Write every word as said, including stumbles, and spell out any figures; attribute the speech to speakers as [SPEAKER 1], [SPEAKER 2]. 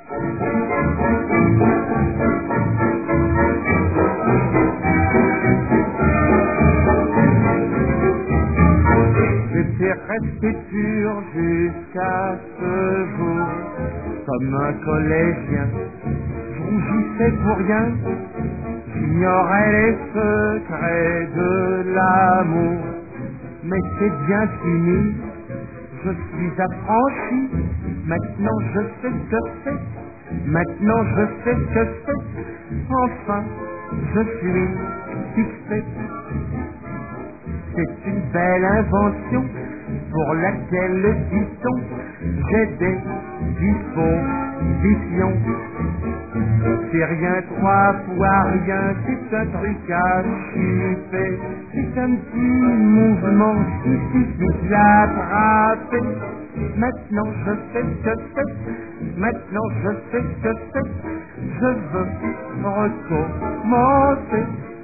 [SPEAKER 1] J'étais resté pur jusqu'à ce jour, comme un collégien, je rougissais pour rien, j'ignorais les secrets de l'amour. Mais c'est bien fini, je suis affranchi, maintenant je sais ce que c'est, maintenant je sais ce que c'est, enfin je suis fixé. C'est une belle invention pour laquelle, dit-on, j'ai des dispositions. C'est rien trois fois rien, c'est un truc à chipper. C'est un petit mouvement, il suffit de l'attraper. Maintenant je sais ce que c'est, maintenant je sais ce que c'est. Je veux recommencer.